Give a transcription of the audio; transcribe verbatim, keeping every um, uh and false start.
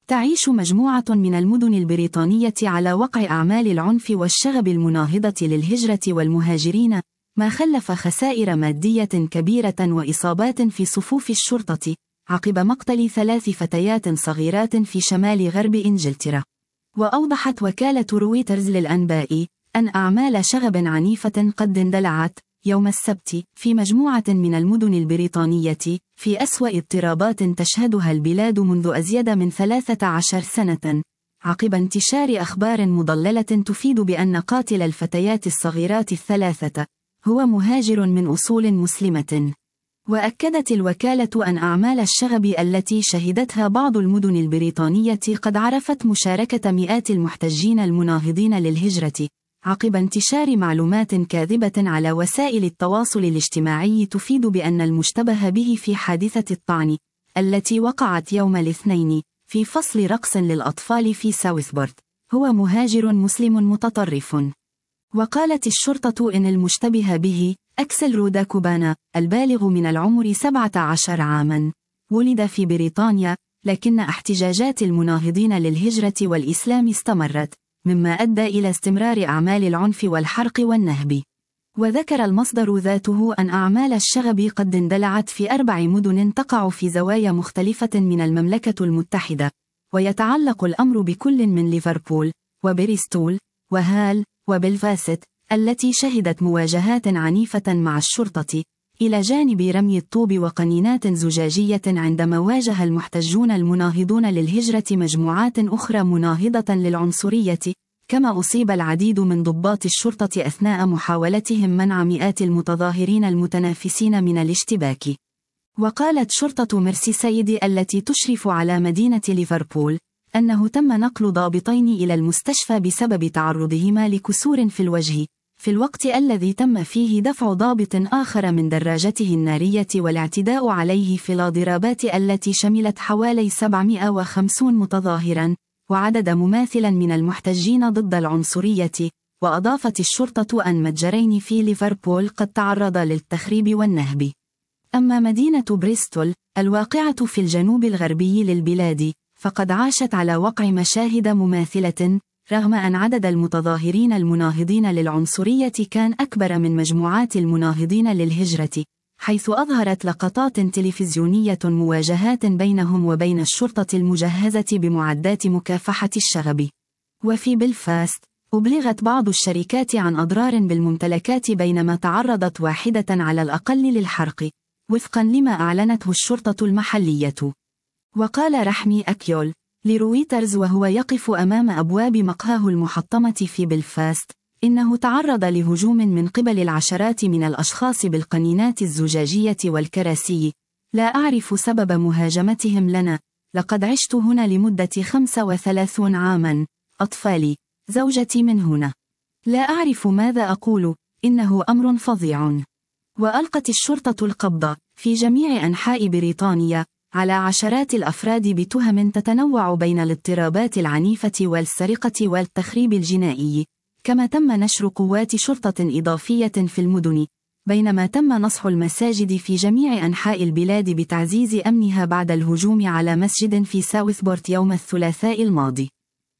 تعيش مجموعة من المدن البريطانية على وقع أعمال العنف والشغب المناهضة للهجرة والمهاجرين، ما خلف خسائر مادية كبيرة وإصابات في صفوف الشرطة، عقب مقتل ثلاث فتيات صغيرات في شمال غرب إنجلترا. وأوضحت وكالة رويترز للأنباء أن أعمال شغب عنيفة قد اندلعت يوم السبت في مجموعة من المدن البريطانية في أسوأ اضطرابات تشهدها البلاد منذ أزيد من ثلاثة عشر سنة، عقب انتشار أخبار مضللة تفيد بأن قاتل الفتيات الصغيرات الثلاثة هو مهاجر من أصول مسلمة. وأكدت الوكالة أن أعمال الشغب التي شهدتها بعض المدن البريطانية قد عرفت مشاركة مئات المحتجين المناهضين للهجرة، عقب انتشار معلومات كاذبة على وسائل التواصل الاجتماعي تفيد بأن المشتبه به في حادثة الطعن التي وقعت يوم الاثنين في فصل رقص للأطفال في ساوثبورت هو مهاجر مسلم متطرف. وقالت الشرطة إن المشتبه به أكسل روداكوبانا البالغ من العمر سبعة عشر عاما ولد في بريطانيا، لكن احتجاجات المناهضين للهجرة والإسلام استمرت، مما أدى إلى استمرار أعمال العنف والحرق والنهب. وذكر المصدر ذاته أن أعمال الشغب قد اندلعت في أربع مدن تقع في زوايا مختلفة من المملكة المتحدة، ويتعلق الأمر بكل من ليفربول وبريستول وهال وبلفاست التي شهدت مواجهات عنيفة مع الشرطة، إلى جانب رمي الطوب وقنينات زجاجية عندما واجه المحتجون المناهضون للهجرة مجموعات أخرى مناهضة للعنصرية، كما أصيب العديد من ضباط الشرطة أثناء محاولتهم منع مئات المتظاهرين المتنافسين من الاشتباك. وقالت شرطة ميرسيسايد التي تشرف على مدينة ليفربول أنه تم نقل ضابطين إلى المستشفى بسبب تعرضهما لكسور في الوجه، في الوقت الذي تم فيه دفع ضابط آخر من دراجته النارية والاعتداء عليه في الضربات التي شملت حوالي سبعمائة وخمسين متظاهرا وعدد مماثلا من المحتجين ضد العنصرية. وأضافت الشرطة أن متجرين في ليفربول قد تعرضا للتخريب والنهب. أما مدينة بريستول الواقعة في الجنوب الغربي للبلاد فقد عاشت على وقع مشاهد مماثلة، رغم أن عدد المتظاهرين المناهضين للعنصرية كان أكبر من مجموعات المناهضين للهجرة، حيث أظهرت لقطات تلفزيونية مواجهات بينهم وبين الشرطة المجهزة بمعدات مكافحة الشغب. وفي بلفاست أبلغت بعض الشركات عن أضرار بالممتلكات بينما تعرضت واحدة على الأقل للحرق، وفقا لما أعلنته الشرطة المحلية. وقال رحمي أكيول لرويترز وهو يقف أمام أبواب مقهاه المحطمة في بلفاست إنه تعرض لهجوم من قبل العشرات من الأشخاص بالقنينات الزجاجية والكراسي. لا أعرف سبب مهاجمتهم لنا، لقد عشت هنا لمدة خمسة وثلاثين عاما، أطفالي، زوجتي من هنا. لا أعرف ماذا أقول، إنه أمر فظيع. وألقت الشرطة القبض في جميع أنحاء بريطانيا على عشرات الأفراد بتهم تتنوع بين الاضطرابات العنيفة والسرقة والتخريب الجنائي، كما تم نشر قوات شرطة إضافية في المدن، بينما تم نصح المساجد في جميع أنحاء البلاد بتعزيز أمنها بعد الهجوم على مسجد في ساوثبورت يوم الثلاثاء الماضي.